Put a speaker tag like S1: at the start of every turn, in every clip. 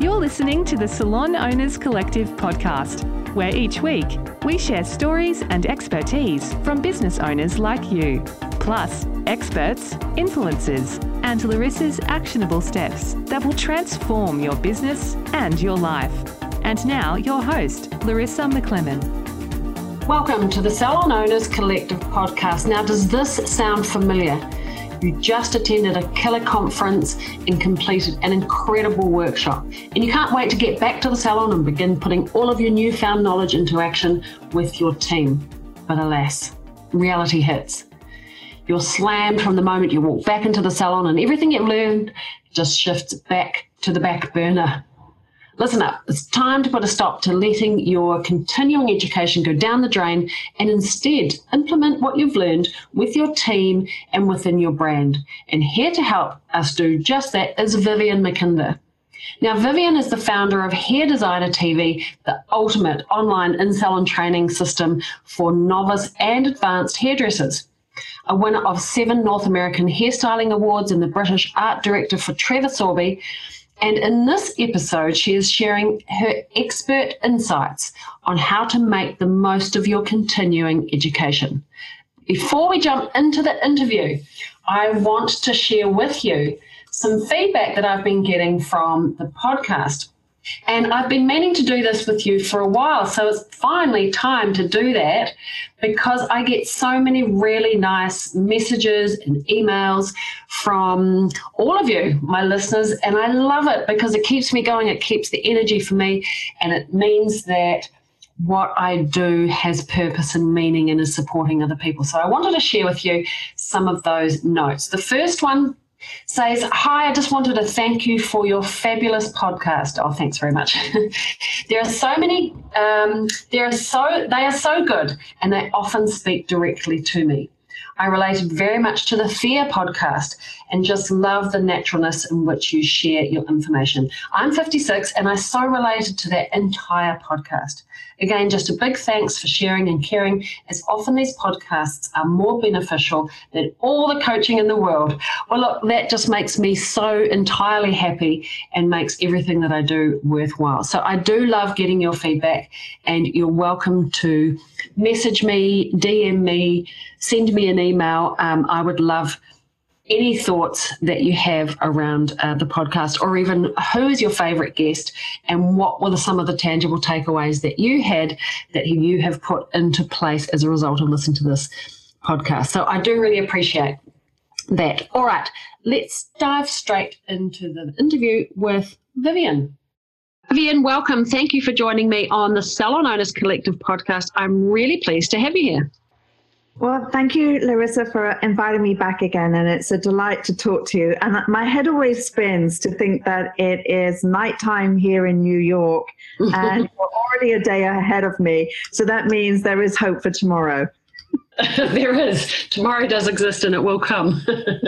S1: You're listening to the Salon Owners Collective podcast, where each week we share stories and expertise from business owners like you, plus experts, influencers, and Larissa's actionable steps that will transform your business and your life. And now, your host, Larissa McLennan.
S2: Welcome to the Salon Owners Collective podcast. Now, does this sound familiar? You just attended a killer conference and completed an incredible workshop. And you can't wait to get back to the salon and begin putting all of your newfound knowledge into action with your team. But alas, reality hits. You're slammed from the moment you walk back into the salon, and everything you've learned just shifts back to the back burner. Listen up, it's time to put a stop to letting your continuing education go down the drain and instead implement what you've learned with your team and within your brand. And here to help us do just that is Vivian Mackinder. Now, Vivian is the founder of Hair Designer TV, the ultimate online in-salon training system for novice and advanced hairdressers. A winner of 7 North American Hairstyling Awards and the British Art Director for Trevor Sorbie. And in this episode, she is sharing her expert insights on how to make the most of your continuing education. Before we jump into the interview, I want to share with you some feedback that I've been getting from the podcast. And I've been meaning to do this with you for a while, so it's finally time to do that because I get so many really nice messages and emails from all of you, my listeners, and I love it because it keeps me going, it keeps the energy for me, and it means that what I do has purpose and meaning and is supporting other people. So I wanted to share with you some of those notes. The first one says, "Hi, I just wanted to thank you for your fabulous podcast." Oh, thanks very much. There are so many, they are so good, and they often speak directly to me. I related very much to the Fear podcast and just love the naturalness in which you share your information. I'm 56 and I so related to that entire podcast. Again, just a big thanks for sharing and caring, as often these podcasts are more beneficial than all the coaching in the world. Well, look, that just makes me so entirely happy and makes everything that I do worthwhile. So I do love getting your feedback, and you're welcome to message me, DM me, send me an email. I would love any thoughts that you have around the podcast, or even who is your favorite guest and what were some of the tangible takeaways that you had that you have put into place as a result of listening to this podcast. So I do really appreciate that. All right, let's dive straight into the interview with Vivian. Vivian, welcome. Thank you for joining me on the Salon Owners Collective podcast. I'm really pleased to have you here.
S3: Well, thank you, Larissa, for inviting me back again, and it's a delight to talk to you. And my head always spins to think that it is nighttime here in New York, and you're already a day ahead of me. So that means there is hope for tomorrow.
S2: There is. Tomorrow does exist, and it will come.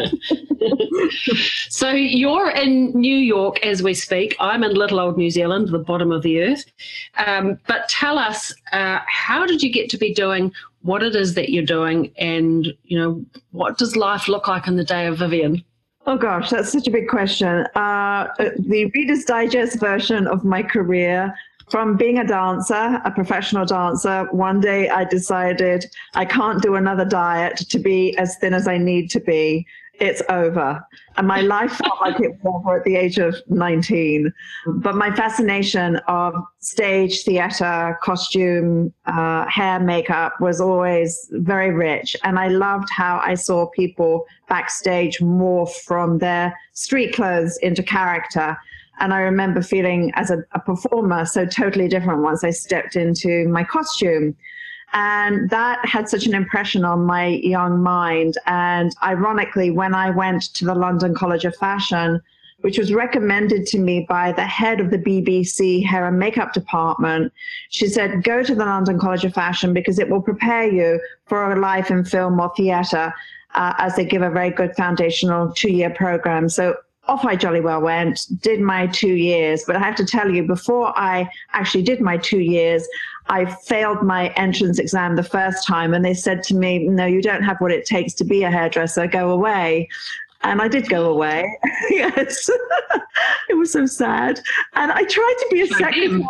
S2: So you're in New York as we speak. I'm in little old New Zealand, the bottom of the earth. But tell us, how did you get to be doing what it is that you're doing, and, you know, what does life look like in the day of Vivian?
S3: Oh, gosh, that's such a big question. The Reader's Digest version of my career, from being a dancer, a professional dancer, one day I decided I can't do another diet to be as thin as I need to be. It's over. And my life felt like it was over at the age of 19. But my fascination of stage, theater, costume, hair, makeup was always very rich. And I loved how I saw people backstage morph from their street clothes into character. And I remember feeling as a performer so totally different once I stepped into my costume. And that had such an impression on my young mind. And ironically, when I went to the London College of Fashion, which was recommended to me by the head of the BBC hair and makeup department, she said, go to the London College of Fashion because it will prepare you for a life in film or theatre, as they give a very good foundational 2-year program. So off I jolly well went, did my 2 years. But I have to tell you, before I actually did my 2 years, I failed my entrance exam the first time. And they said to me, no, you don't have what it takes to be a hairdresser, go away. And I did go away. Yes. It was so sad. And I tried to be a secretary.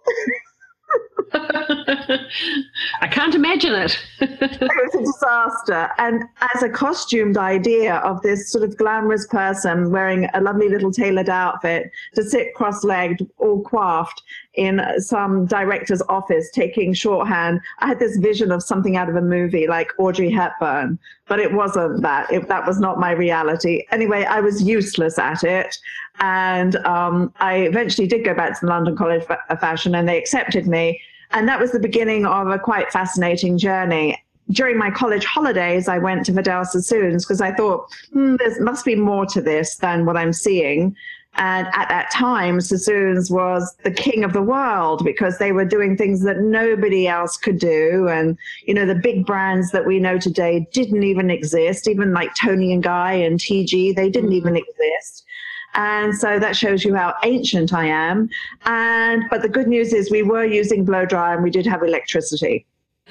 S2: I can't imagine it.
S3: It was a disaster. And as a costumed idea of this sort of glamorous person wearing a lovely little tailored outfit to sit cross-legged, all coiffed in some director's office taking shorthand, I had this vision of something out of a movie like Audrey Hepburn, but it wasn't that. That was not my reality. Anyway, I was useless at it. And I eventually did go back to the London College of Fashion, and they accepted me. And that was the beginning of a quite fascinating journey. During my college holidays, I went to Vidal Sassoon's because I thought, there must be more to this than what I'm seeing. And at that time, Sassoon's was the king of the world because they were doing things that nobody else could do. And, you know, the big brands that we know today didn't even exist, even like Toni and Guy and TG, they didn't even exist. And so that shows you how ancient I am. But the good news is we were using blow dry and we did have electricity.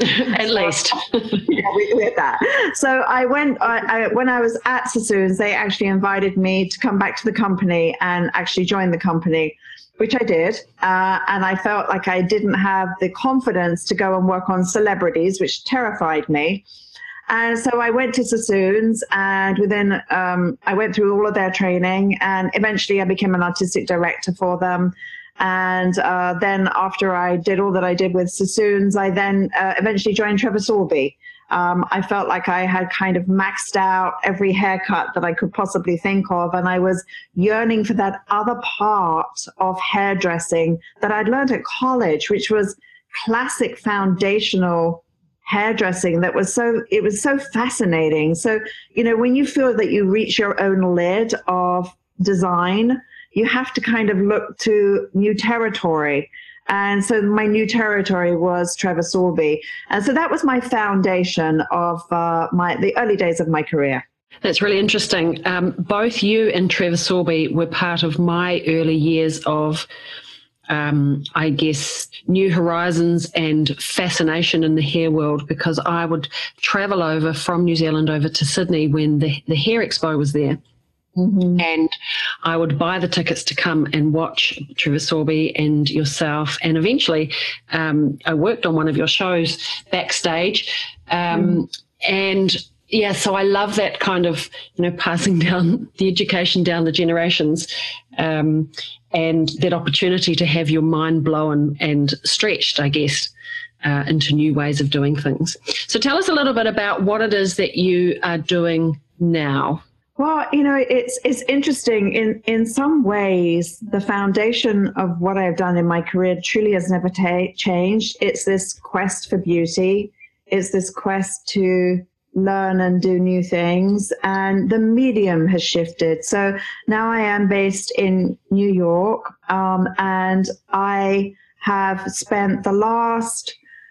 S2: At least.
S3: Yeah, we had that. So I went, when I was at Sassoon's, they actually invited me to come back to the company and actually join the company, which I did. And I felt like I didn't have the confidence to go and work on celebrities, which terrified me. And so I went to Sassoon's, and within, I went through all of their training, and eventually I became an artistic director for them. And then after I did all that I did with Sassoon's, I then eventually joined Trevor Sorbie. I felt like I had kind of maxed out every haircut that I could possibly think of, and I was yearning for that other part of hairdressing that I'd learned at college, which was classic foundational hairdressing. It was so fascinating. So, you know, when you feel that you reach your own lid of design, you have to kind of look to new territory. And so my new territory was Trevor Sorbie. And so that was my foundation of the early days of my career.
S2: That's really interesting. Both you and Trevor Sorbie were part of my early years of I guess, new horizons and fascination in the hair world, because I would travel over from New Zealand over to Sydney when the Hair Expo was there. Mm-hmm. And I would buy the tickets to come and watch Trevor Sorbie and yourself. And eventually I worked on one of your shows backstage. And yeah, so I love that kind of, you know, passing down the education down the generations, and that opportunity to have your mind blown and stretched, I guess, into new ways of doing things. So tell us a little bit about what it is that you are doing now.
S3: Well, you know, it's interesting. In some ways, the foundation of what I've done in my career truly has never changed. It's this quest for beauty. It's this quest to learn and do new things, and the medium has shifted. So now I am based in New York, and I have spent the last,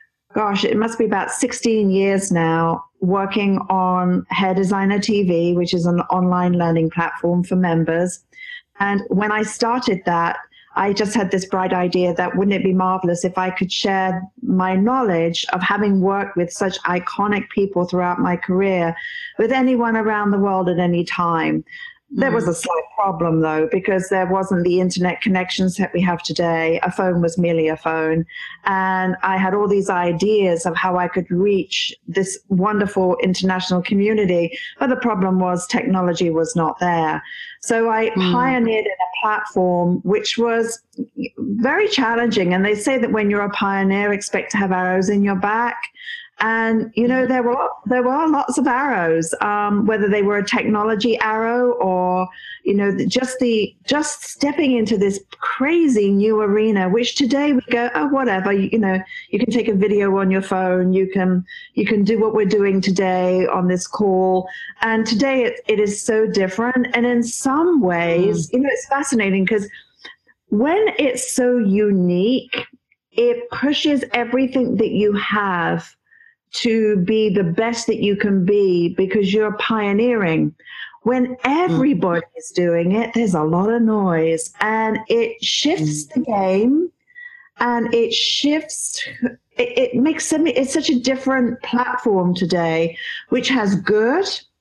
S3: it must be about 16 years now, working on Hair Designer TV, which is an online learning platform for members. And when I started that, I just had this bright idea that wouldn't it be marvelous if I could share my knowledge of having worked with such iconic people throughout my career with anyone around the world at any time. There was a slight problem, though, because there wasn't the internet connections that we have today. A phone was merely a phone. And I had all these ideas of how I could reach this wonderful international community. But the problem was technology was not there. So I pioneered in a platform which was very challenging. And they say that when you're a pioneer, expect to have arrows in your back. And, you know, there were lots of arrows, whether they were a technology arrow or, you know, just stepping into this crazy new arena, which today we go, oh, whatever, you know, you can take a video on your phone. You can do what we're doing today on this call. And today it is so different. And in some ways, you know, it's fascinating because when it's so unique, it pushes everything that you have to be the best that you can be because you're pioneering. When everybody's doing it, there's a lot of noise, and it shifts the game, and it shifts, it makes it's such a different platform today, which has good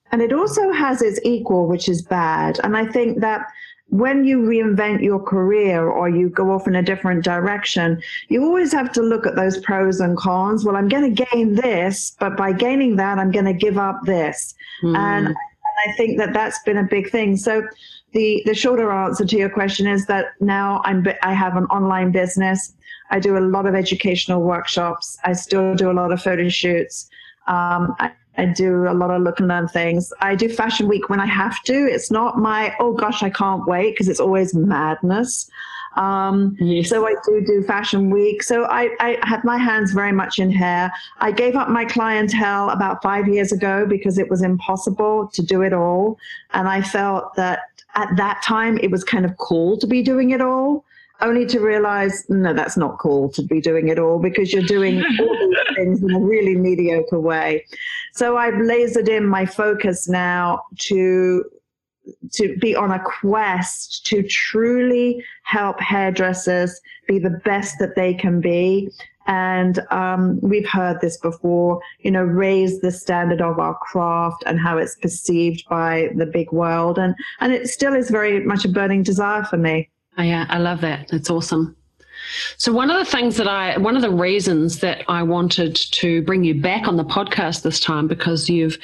S3: And it also has its equal, which is bad. And I think that when you reinvent your career or you go off in a different direction, you always have to look at those pros and cons. Well, I'm going to gain this, but by gaining that, I'm going to give up this. And I think that that's been a big thing. So the shorter answer to your question is that now I have an online business. I do a lot of educational workshops. I still do a lot of photo shoots. I do a lot of look and learn things. I do Fashion Week when I have to. It's not my, oh gosh, I can't wait, because it's always madness.
S2: Yes.
S3: So I do Fashion Week. So I have my hands very much in hair. I gave up my clientele about 5 years ago because it was impossible to do it all. And I felt that at that time it was kind of cool to be doing it all, only to realize, no, that's not cool to be doing it all, because you're doing all these things in a really mediocre way. So I've lasered in my focus now to be on a quest to truly help hairdressers be the best that they can be. And we've heard this before, raise the standard of our craft and how it's perceived by the big world. And it still is very much a burning desire for me.
S2: Oh, yeah, I love that. That's awesome. So one of the reasons that I wanted to bring you back on the podcast this time, because you've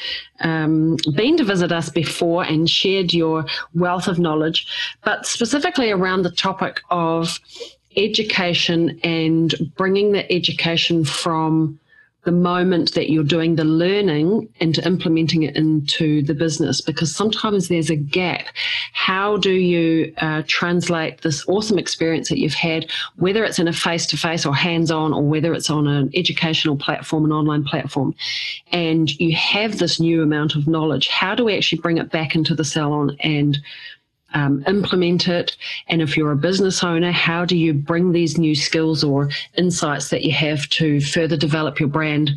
S2: been to visit us before and shared your wealth of knowledge, but specifically around the topic of education and bringing the education from the moment that you're doing the learning into implementing it into the business, because sometimes there's a gap. How do you translate this awesome experience that you've had, whether it's in a face-to-face or hands-on, or whether it's on an educational platform, an online platform, and you have this new amount of knowledge? How do we actually bring it back into the salon and implement it? And if you're a business owner, how do you bring these new skills or insights that you have to further develop your brand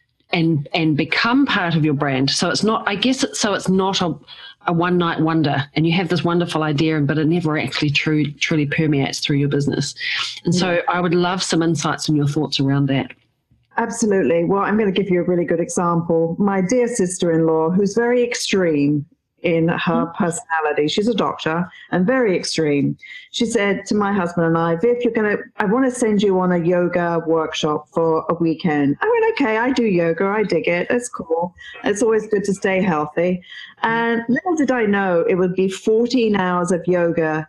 S2: and become part of your brand? So it's not, it's not a one-night wonder, and you have this wonderful idea, but it never actually truly permeates through your business. And so I would love some insights and your thoughts around that.
S3: Absolutely. Well, I'm going to give you a really good example. My dear sister-in-law, who's very extreme in her personality. She's a doctor and very extreme. She said to my husband and I, Viv, I want to send you on a yoga workshop for a weekend. I went, okay, I do yoga. I dig it. It's cool. It's always good to stay healthy. And little did I know it would be 14 hours of yoga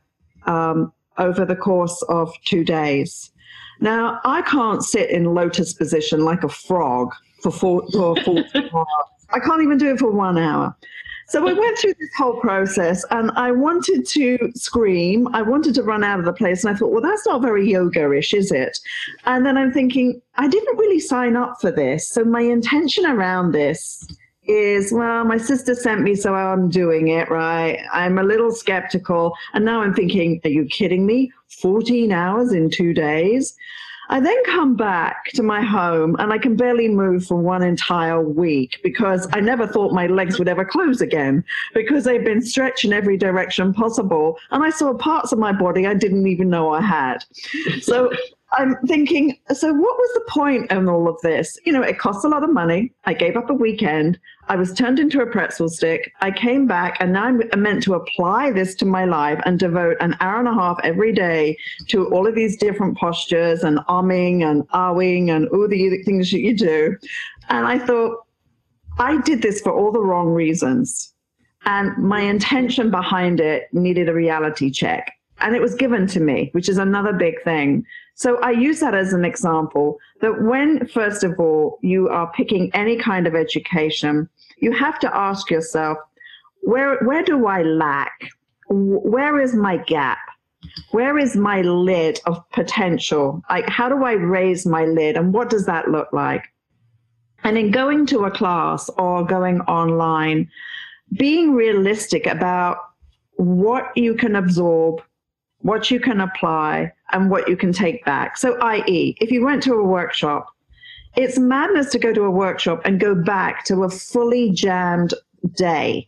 S3: over the course of 2 days. Now, I can't sit in lotus position like a frog for 14 hours. I can't even do it for 1 hour. So we went through this whole process, and I wanted to scream. I wanted to run out of the place. And I thought, well, that's not very yoga-ish, is it? And then I'm thinking, I didn't really sign up for this. So my intention around this is, well, my sister sent me, so I'm doing it, right? I'm a little skeptical. And now I'm thinking, are you kidding me? 14 hours in 2 days? I then come back to my home and I can barely move for one entire week, because I never thought my legs would ever close again, because they've been stretched in every direction possible. And I saw parts of my body I didn't even know I had. So I'm thinking, so what was the point in all of this? It costs a lot of money. I gave up a weekend. I was turned into a pretzel stick. I came back, and now I'm meant to apply this to my life and devote an hour and a half every day to all of these different postures and arming and ahwing and all the things that you do. And I thought, I did this for all the wrong reasons. And my intention behind it needed a reality check. And it was given to me, which is another big thing. So I use that as an example that when, first of all, you are picking any kind of education, you have to ask yourself, where do I lack? Where is my gap? Where is my lid of potential? Like, how do I raise my lid, and what does that look like? And in going to a class or going online, being realistic about what you can absorb, what you can apply, and what you can take back. So, i.e., if you went to a workshop, it's madness to go to a workshop and go back to a fully jammed day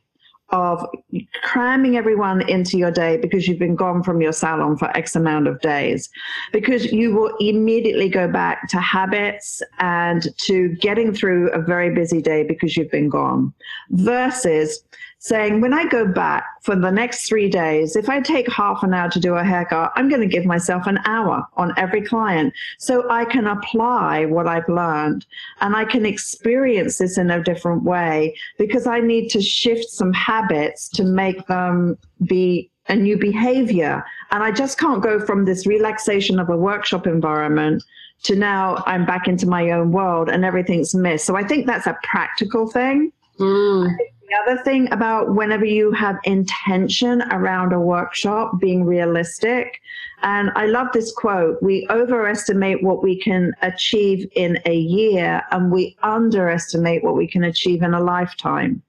S3: of cramming everyone into your day because you've been gone from your salon for X amount of days, because you will immediately go back to habits and to getting through a very busy day because you've been gone, versus saying, when I go back for the next 3 days, if I take half an hour to do a haircut, I'm going to give myself an hour on every client so I can apply what I've learned and I can experience this in a different way, because I need to shift some habits to make them be a new behavior. And I just can't go from this relaxation of a workshop environment to now I'm back into my own world and everything's missed. So I think that's a practical thing. The other thing about whenever you have intention around a workshop, being realistic. And I love this quote: we overestimate what we can achieve in a year and we underestimate what we can achieve in a lifetime.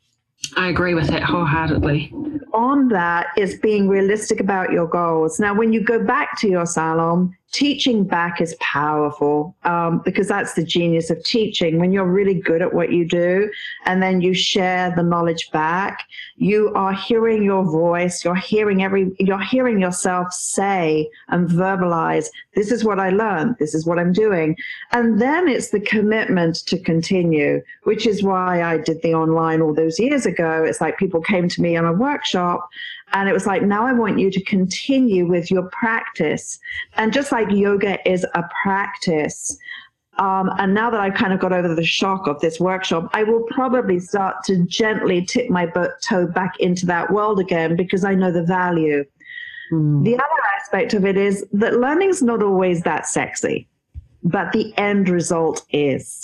S2: I agree with that wholeheartedly.
S3: On that is being realistic about your goals. Now, when you go back to your salon, teaching back is powerful, because that's the genius of teaching. When you're really good at what you do and then you share the knowledge back, you are hearing your voice, you're hearing yourself say and verbalize, this is what I learned, this is what I'm doing. And then it's the commitment to continue, which is why I did the online all those years ago. It's like people came to me on a workshop and it was like, now I want you to continue with your practice. And just like yoga is a practice, and now that I've kind of got over the shock of this workshop, I will probably start to gently tip my toe back into that world again, because I know the value. The other aspect of it is that learning's not always that sexy, but the end result is.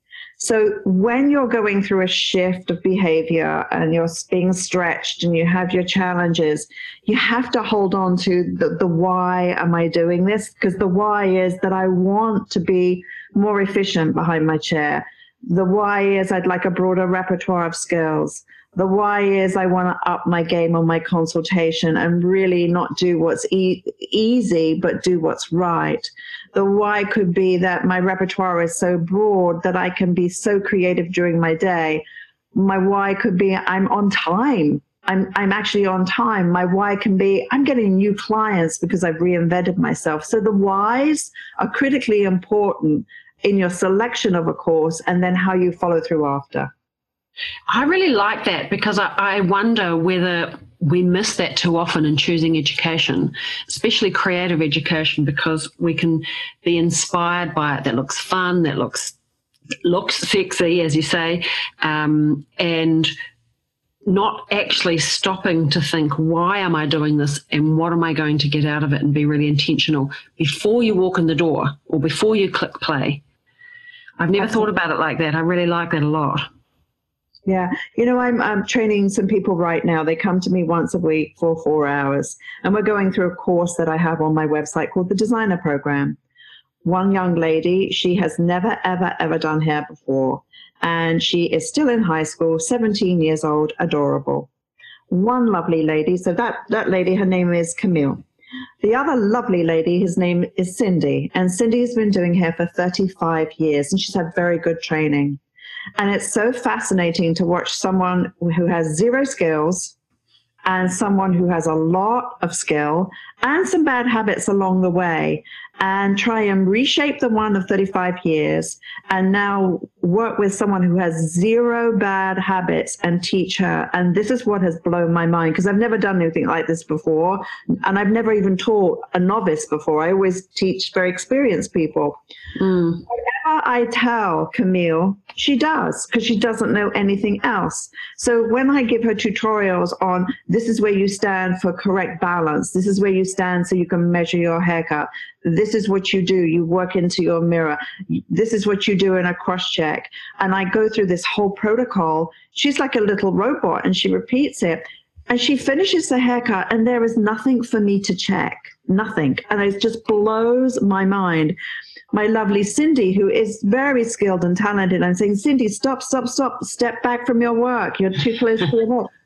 S3: So when you're going through a shift of behavior and you're being stretched and you have your challenges, you have to hold on to the why am I doing this? Because the why is that I want to be more efficient behind my chair. The why is I'd like a broader repertoire of skills. The why is I want to up my game on my consultation and really not do what's easy, but do what's right. The why could be that my repertoire is so broad that I can be so creative during my day. My why could be I'm on time. I'm actually on time. My why can be I'm getting new clients because I've reinvented myself. So the whys are critically important in your selection of a course and then how you follow through after.
S2: I really like that, because I wonder whether we miss that too often in choosing education, especially creative education, because we can be inspired by it. That looks fun, that looks sexy, as you say, and not actually stopping to think, why am I doing this and what am I going to get out of it, and be really intentional before you walk in the door or before you click play. I've never thought about it like that. I really like that a lot.
S3: Yeah. You know, I'm training some people right now. They come to me once a week for 4 hours, and we're going through a course that I have on my website called the Designer Program. One young lady, she has never, ever, ever done hair before, and she is still in high school, 17 years old, adorable. One lovely lady, so that lady, her name is Camille. The other lovely lady, his name is Cindy, and Cindy's been doing hair for 35 years, and she's had very good training. And it's so fascinating to watch someone who has zero skills and someone who has a lot of skill and some bad habits along the way, and try and reshape the one of 35 years and now work with someone who has zero bad habits and teach her. And this is what has blown my mind, because I've never done anything like this before, and I've never even taught a novice before. I always teach very experienced people. Whatever I tell Camille, she does, because she doesn't know anything else. So when I give her tutorials on this is where you stand for correct balance, this is where you stand so you can measure your haircut, this is what you do, you work into your mirror, this is what you do in a cross check, and I go through this whole protocol, she's like a little robot and she repeats it. And she finishes the haircut and there is nothing for me to check, nothing. And it just blows my mind. My lovely Cindy, who is very skilled and talented, I'm saying, Cindy, stop, step back from your work. You're too close to your work.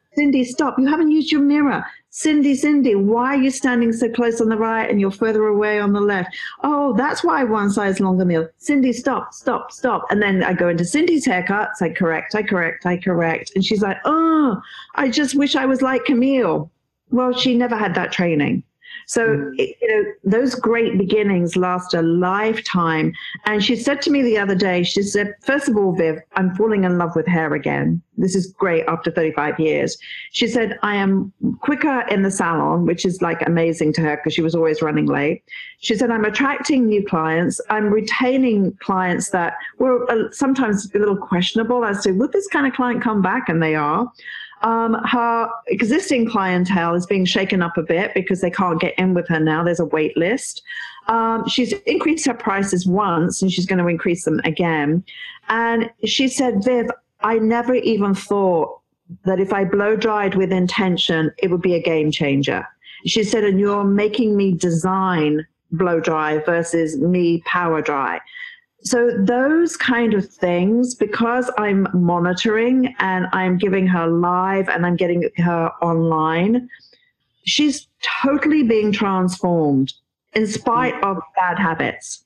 S3: Cindy, stop. You haven't used your mirror. Cindy, why are you standing so close on the right and you're further away on the left? Oh, that's why one size longer meal. Cindy, stop. And then I go into Cindy's haircut. It's like, correct. And she's like, oh, I just wish I was like Camille. Well, she never had that training. So, those great beginnings last a lifetime. And she said to me the other day, she said, first of all, Viv, I'm falling in love with hair again. This is great after 35 years. She said, I am quicker in the salon, which is like amazing to her because she was always running late. She said, I'm attracting new clients. I'm retaining clients that were sometimes a little questionable as to, would this kind of client come back? And they are. Her existing clientele is being shaken up a bit because they can't get in with her now. There's a wait list. She's increased her prices once and she's going to increase them again. And she said, Viv, I never even thought that if I blow dried with intention, it would be a game changer. She said, and you're making me design blow dry versus me power dry. So those kind of things, because I'm monitoring and I'm giving her live and I'm getting her online, she's totally being transformed in spite of bad habits.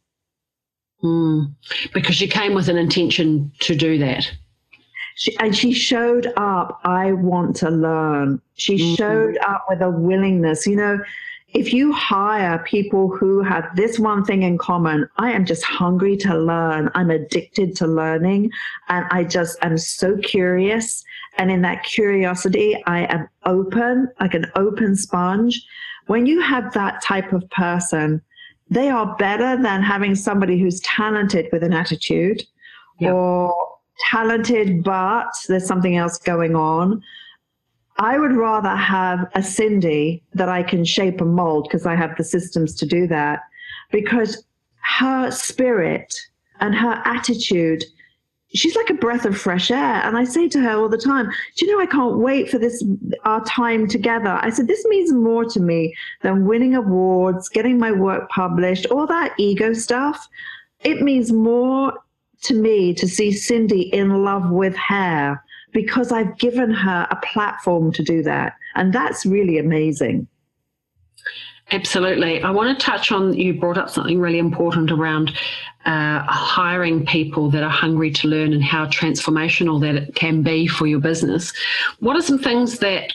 S2: Because she came with an intention to do that.
S3: She showed up, I want to learn. She showed up with a willingness. If you hire people who have this one thing in common, I am just hungry to learn. I'm addicted to learning, and I just am so curious. And in that curiosity, I am open, like an open sponge. When you have that type of person, they are better than having somebody who's talented with an attitude or talented, but there's something else going on. I would rather have a Cindy that I can shape and mold because I have the systems to do that, because her spirit and her attitude, she's like a breath of fresh air. And I say to her all the time, do you know, I can't wait for our time together. I said, this means more to me than winning awards, getting my work published, all that ego stuff. It means more to me to see Cindy in love with hair, because I've given her a platform to do that. And that's really amazing.
S2: Absolutely. I want to touch on, you brought up something really important around hiring people that are hungry to learn and how transformational that it can be for your business. What are some things that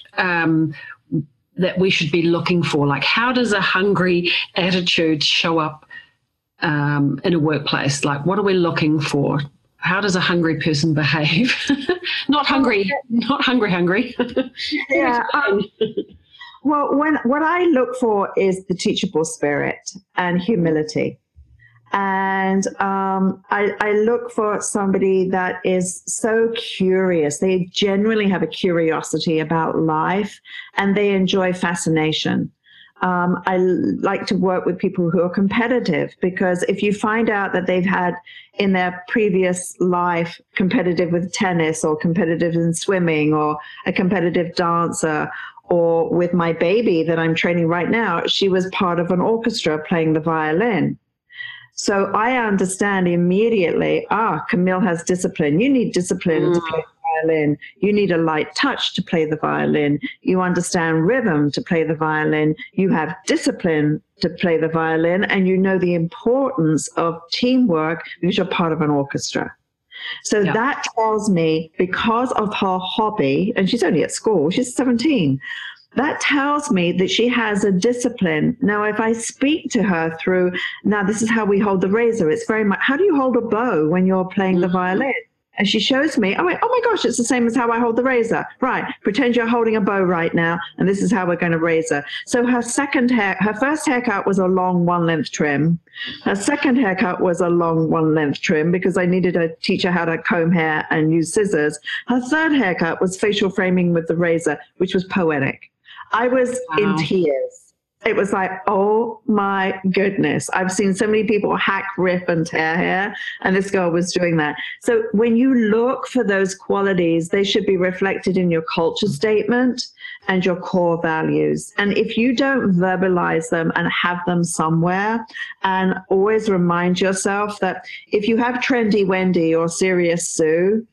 S2: that we should be looking for? Like, how does a hungry attitude show up in a workplace? Like, what are we looking for? How does a hungry person behave? Not hungry.
S3: Yeah. Well, what I look for is the teachable spirit and humility. And I look for somebody that is so curious. They genuinely have a curiosity about life and they enjoy fascination. I like to work with people who are competitive, because if you find out that they've had in their previous life competitive with tennis or competitive in swimming or a competitive dancer, or with my baby that I'm training right now, she was part of an orchestra playing the violin. So I understand immediately, Camille has discipline. You need discipline to play the violin. You need a light touch to play the violin. You understand rhythm to play the violin. You have discipline to play the violin, and you know the importance of teamwork because you're part of an orchestra. So that tells me, because of her hobby, and she's only at school, she's 17, that tells me that she has a discipline. Now, if I speak to her through, now this is how we hold the razor. It's very much, how do you hold a bow when you're playing the violin? And she shows me, oh my gosh, it's the same as how I hold the razor. Right, pretend you're holding a bow right now, and this is how we're going to razor. So her first haircut was a long one-length trim. Her second haircut was a long one-length trim because I needed to teach her how to comb hair and use scissors. Her third haircut was facial framing with the razor, which was poetic. I was in tears. It was like, oh my goodness. I've seen so many people hack, rip, and tear hair, and this girl was doing that. So when you look for those qualities, they should be reflected in your culture statement and your core values. And if you don't verbalize them and have them somewhere, and always remind yourself that if you have Trendy Wendy or Serious Sue,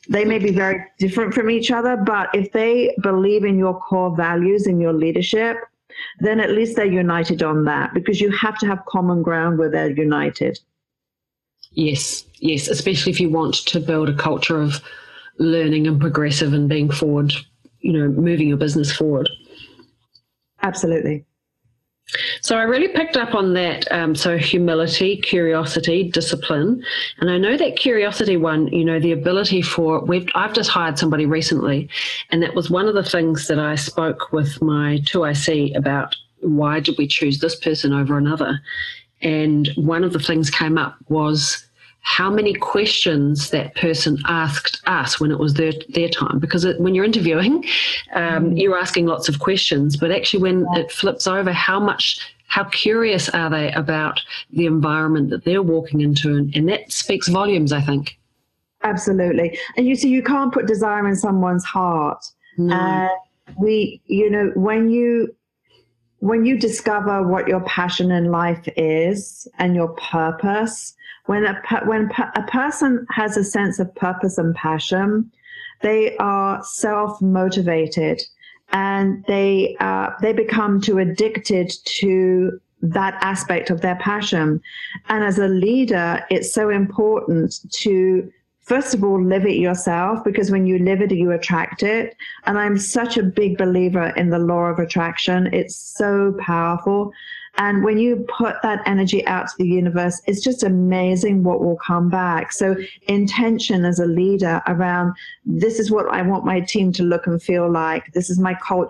S3: They may be very different from each other, but if they believe in your core values and your leadership, then at least they're united on that, because you have to have common ground where they're united.
S2: Yes, especially if you want to build a culture of learning and progressive and being forward, moving your business forward.
S3: Absolutely.
S2: So I really picked up on that. So humility, curiosity, discipline. And I know that curiosity one, the ability I've just hired somebody recently, and that was one of the things that I spoke with my 2IC about. Why did we choose this person over another? And one of the things came up was how many questions that person asked us when it was their time. Because when you're interviewing, you're asking lots of questions, but actually when it flips over, how curious are they about the environment that they're walking into? And that speaks volumes, I think.
S3: Absolutely. And you see, you can't put desire in someone's heart. And when you discover what your passion in life is and your purpose, when a person has a sense of purpose and passion, they are self-motivated, and they become too addicted to that aspect of their passion. And as a leader, it's so important to, first of all, live it yourself, because when you live it, you attract it. And I'm such a big believer in the law of attraction. It's so powerful. And when you put that energy out to the universe, it's just amazing what will come back. So intention as a leader around, this is what I want my team to look and feel like. This is my culture.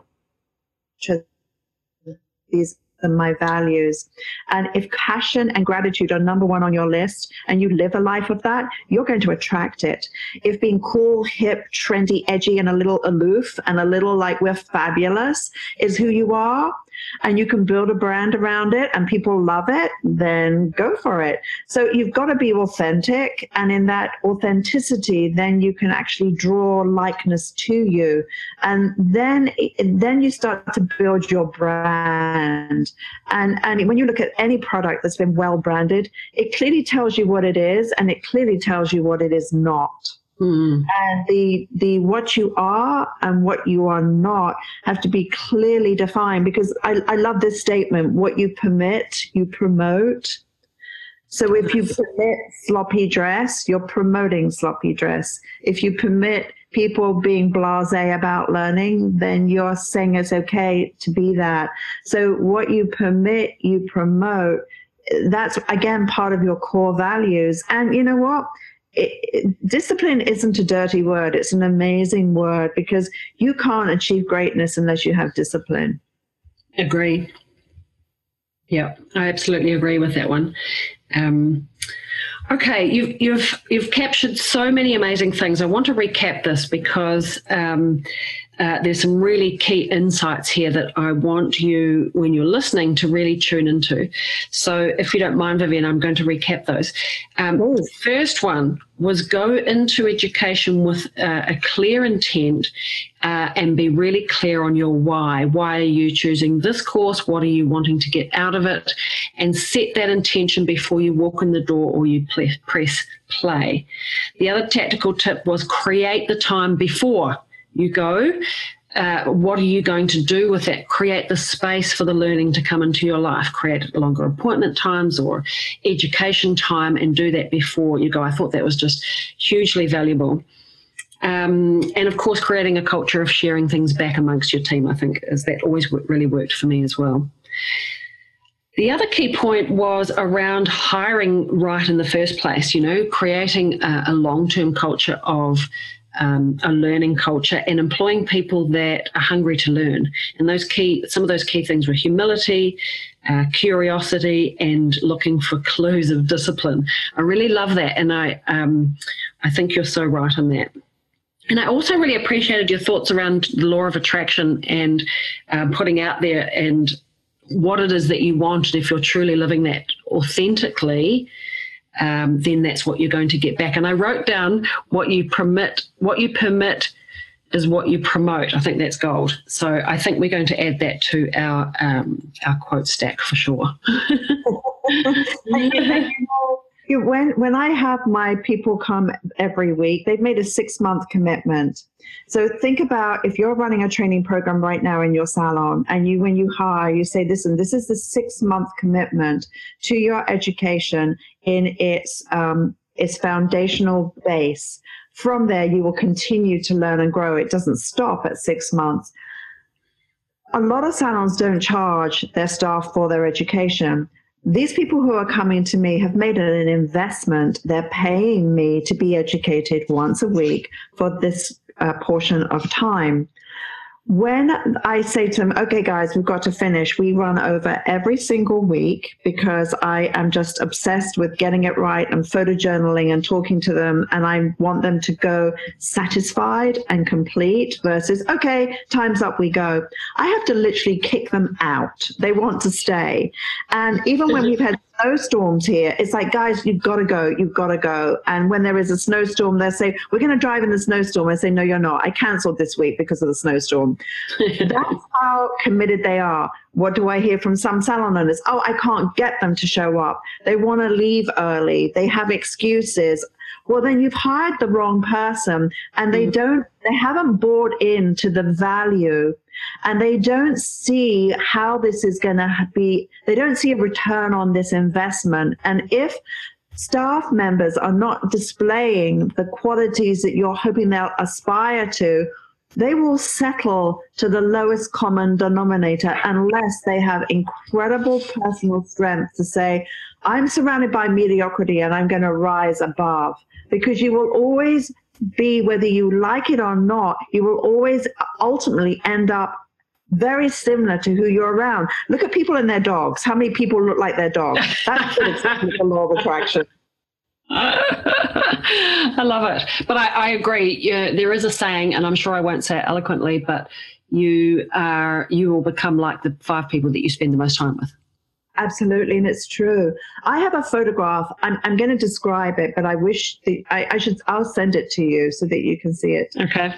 S3: These are my values. And if passion and gratitude are number one on your list and you live a life of that, you're going to attract it. If being cool, hip, trendy, edgy, and a little aloof and a little like we're fabulous is who you are, and you can build a brand around it and people love it, then go for it. So you've got to be authentic, and in that authenticity, then you can actually draw likeness to you. And then you start to build your brand. And when you look at any product that's been well branded, it clearly tells you what it is, and it clearly tells you what it is not. And the what you are and what you are not have to be clearly defined, because I love this statement: what you permit, you promote. So if you permit sloppy dress, you're promoting sloppy dress. If you permit people being blasé about learning, then you're saying it's okay to be that. So what you permit, you promote. That's, again, part of your core values. And you know what? Discipline isn't a dirty word. It's an amazing word, because you can't achieve greatness unless you have discipline.
S2: Agree. Yeah, I absolutely agree with that one. Okay, you've captured so many amazing things. I want to recap this because there's some really key insights here that I want you, when you're listening, to really tune into. So if you don't mind, Vivian, I'm going to recap those. The first one was go into education with a clear intent and be really clear on your why. Why are you choosing this course? What are you wanting to get out of it? And set that intention before you walk in the door or you press play. The other tactical tip was create the time before you go. What are you going to do with that? Create the space for the learning to come into your life. Create longer appointment times or education time, and do that before you go. I thought that was just hugely valuable. And of course, creating a culture of sharing things back amongst your team, I think, that always really worked for me as well. The other key point was around hiring right in the first place, creating a long-term culture of a learning culture and employing people that are hungry to learn. And some of those key things were humility, curiosity, and looking for clues of discipline. I really love that, and I think you're so right on that. And I also really appreciated your thoughts around the law of attraction and putting out there and what it is that you want. And if you're truly living that authentically, then that's what you're going to get back. And I wrote down what you permit is what you promote. I think that's gold. So I think we're going to add that to our quote stack for sure.
S3: When I have my people come every week, they've made a 6-month commitment. So think about if you're running a training program right now in your salon, and when you hire, you say, listen, this is the 6-month commitment to your education in its foundational base. From there, you will continue to learn and grow. It doesn't stop at 6 months. A lot of salons don't charge their staff for their education. These people who are coming to me have made an investment. They're paying me to be educated once a week for this portion of time. When I say to them, okay, guys, we've got to finish, we run over every single week because I am just obsessed with getting it right and photojournaling and talking to them. And I want them to go satisfied and complete versus, okay, time's up, we go. I have to literally kick them out. They want to stay. And even when we've had snowstorms here, it's like, guys, you've got to go, you've got to go. And when there is a snowstorm, they say, we're going to drive in the snowstorm. I say, no, you're not. I canceled this week because of the snowstorm. That's how committed they are. What do I hear from some salon owners? Oh, I can't get them to show up. They want to leave early. They have excuses. Well, then you've hired the wrong person, and they haven't bought into the value, and they don't see how this is going to be. They don't see a return on this investment. And if staff members are not displaying the qualities that you're hoping they'll aspire to, they will settle to the lowest common denominator unless they have incredible personal strength to say, I'm surrounded by mediocrity and I'm going to rise above. Because you will always be, whether you like it or not, you will always ultimately end up very similar to who you're around. Look at people and their dogs. How many people look like their dogs? That's exactly the law of attraction.
S2: I love it. But I agree. There is a saying, and I'm sure I won't say it eloquently, but you will become like the 5 people that you spend the most time with.
S3: Absolutely, and it's true. I have a photograph. I'm going to describe it, but I wish I'll send it to you so that you can see it.
S2: Okay.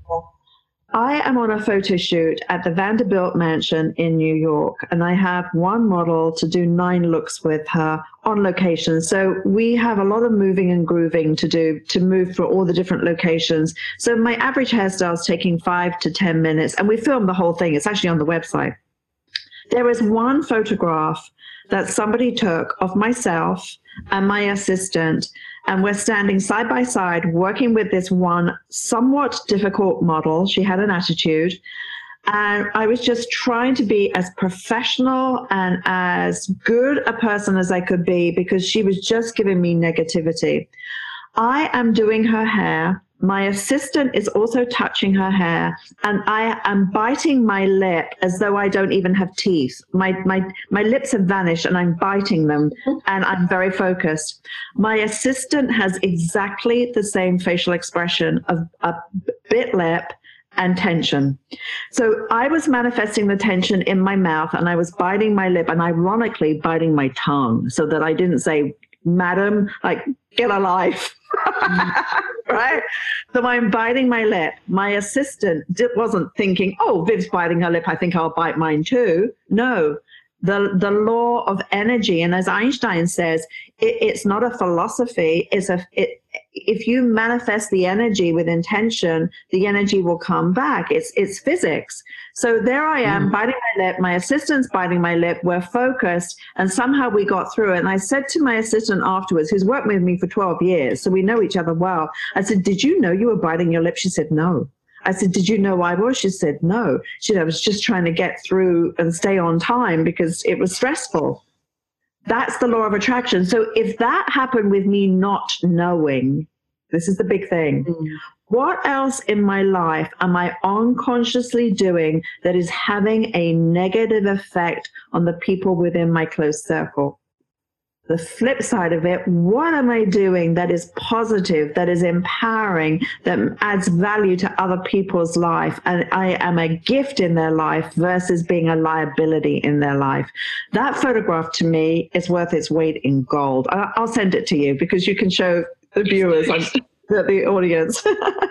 S3: I am on a photo shoot at the Vanderbilt Mansion in New York, and I have one model to do 9 looks with her on location. So we have a lot of moving and grooving to do, to move for all the different locations. So my average hairstyle is taking 5 to 10 minutes, and we film the whole thing. It's actually on the website. There is one photograph that somebody took of myself and my assistant, and we're standing side by side working with this one somewhat difficult model. She had an attitude, and I was just trying to be as professional and as good a person as I could be because she was just giving me negativity. I am doing her hair. My assistant is also touching her hair, and I am biting my lip as though I don't even have teeth. My lips have vanished, and I'm biting them, and I'm very focused. My assistant has exactly the same facial expression of a bit lip and tension. So I was manifesting the tension in my mouth, and I was biting my lip, and ironically biting my tongue so that I didn't say, madam, like, get a life. Right? So I'm biting my lip. My assistant wasn't thinking, oh, Viv's biting her lip, I think I'll bite mine too. No, the law of energy. And as Einstein says, it's not a philosophy. If you manifest the energy with intention, the energy will come back. It's physics. So there I am, biting my lip. My assistant's biting my lip. We're focused, and somehow we got through it. And I said to my assistant afterwards, who's worked with me for 12 years, so we know each other well, I said, did you know you were biting your lip? She said, no. I said, did you know I was? She said, no. She said, I was just trying to get through and stay on time because it was stressful. That's the law of attraction. So if that happened with me not knowing, this is the big thing. What else in my life am I unconsciously doing that is having a negative effect on the people within my close circle? The flip side of it, what am I doing that is positive, that is empowering, that adds value to other people's life, and I am a gift in their life versus being a liability in their life? That photograph to me is worth its weight in gold. I'll send it to you because you can show the viewers, the audience.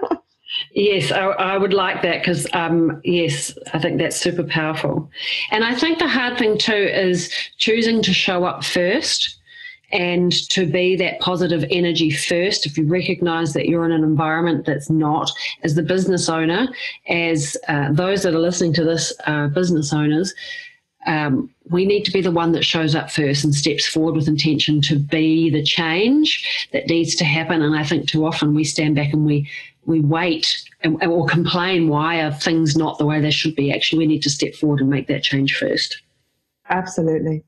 S2: Yes, I would like that because, yes, I think that's super powerful. And I think the hard thing too is choosing to show up first and to be that positive energy first. If you recognize that you're in an environment that's not, as the business owner, as those that are listening to this are business owners, we need to be the one that shows up first and steps forward with intention to be the change that needs to happen. And I think too often we stand back and we wait or complain, why are things not the way they should be? Actually, we need to step forward and make that change first.
S3: Absolutely.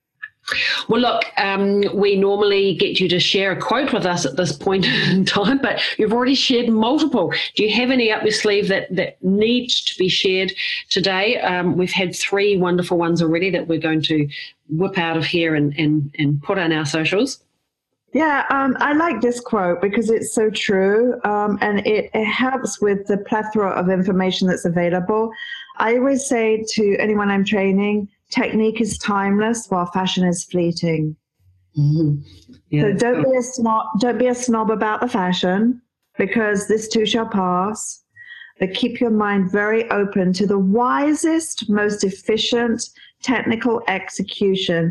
S2: Well, look, we normally get you to share a quote with us at this point in time, but you've already shared multiple. Do you have any up your sleeve that needs to be shared today? We've had 3 wonderful ones already that we're going to whip out of here and put on our socials.
S3: Yeah, I like this quote because it's so true, and it helps with the plethora of information that's available. I always say to anyone I'm training, technique is timeless while fashion is fleeting. Mm-hmm. Yeah. So don't be a snob about the fashion, because this too shall pass. But keep your mind very open to the wisest, most efficient technical execution.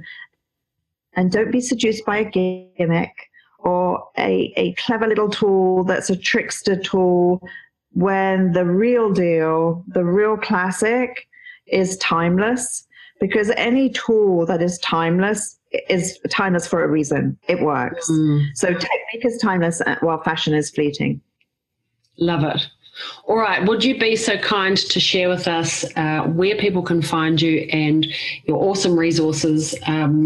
S3: And don't be seduced by a gimmick or a clever little tool that's a trickster tool, when the real deal, the real classic, is timeless. Because any tool that is timeless for a reason. It works. So technique is timeless while fashion is fleeting.
S2: Love it. All right. Would you be so kind to share with us where people can find you and your awesome resources?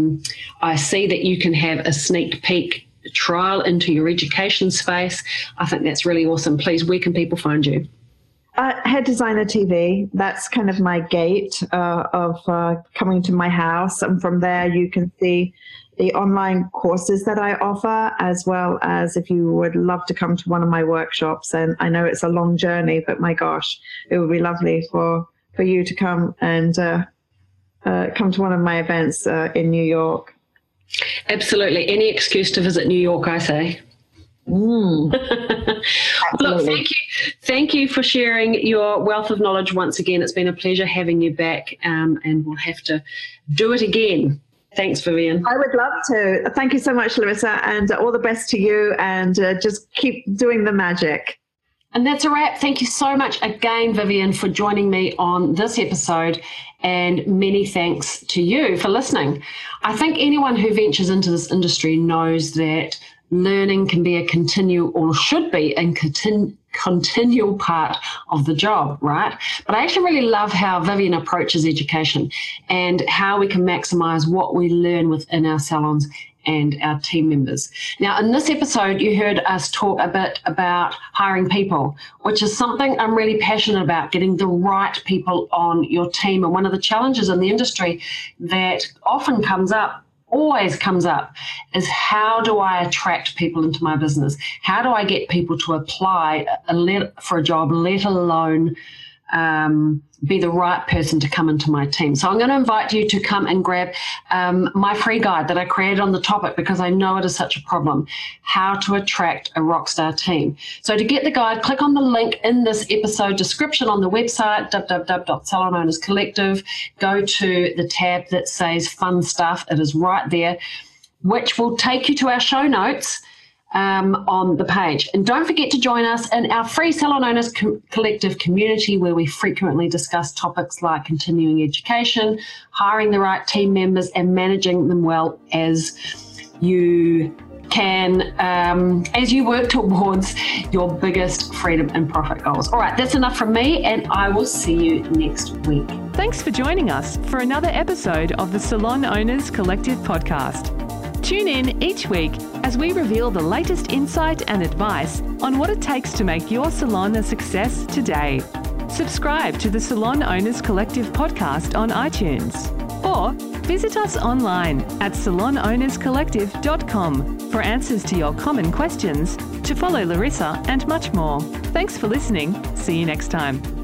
S2: I see that you can have a sneak peek trial into your education space. I think that's really awesome. Please, where can people find you? Head Designer TV. That's kind of my gate of coming to my house. And from there, you can see the online courses that I offer, as well as if you would love to come to one of my workshops. And I know it's a long journey, but my gosh, it would be lovely for you to come and come to one of my events in New York. Absolutely. Any excuse to visit New York, I say. Look, thank you for sharing your wealth of knowledge once again. It's been a pleasure having you back, and we'll have to do it again. Thanks, Vivian. I would love to. Thank you so much, Larissa, and all the best to you, and just keep doing the magic. And that's a wrap. Thank you so much again, Vivian, for joining me on this episode, and many thanks to you for listening. I think anyone who ventures into this industry knows that learning can be should be a continual part of the job, right? But I actually really love how Vivian approaches education and how we can maximize what we learn within our salons and our team members. Now, in this episode, you heard us talk a bit about hiring people, which is something I'm really passionate about, getting the right people on your team. And one of the challenges in the industry that always comes up is, how do I attract people into my business? How do I get people to apply for a job, let alone be the right person to come into my team? So I'm going to invite you to come and grab my free guide that I created on the topic, because I know it is such a problem, how to attract a rockstar team. So to get the guide, click on the link in this episode description on the website, www.Salon Collective. Go to the tab that says fun stuff. It is right there, which will take you to our show notes on the page. And don't forget to join us in our free Salon Owners Collective community, where we frequently discuss topics like continuing education, hiring the right team members, and managing them well as you can, as you work towards your biggest freedom and profit goals. All right, that's enough from me, and I will see you next week. Thanks for joining us for another episode of the Salon Owners Collective podcast. Tune in each week as we reveal the latest insight and advice on what it takes to make your salon a success today. Subscribe to the Salon Owners Collective podcast on iTunes, or visit us online at salonownerscollective.com for answers to your common questions, to follow Larissa, and much more. Thanks for listening. See you next time.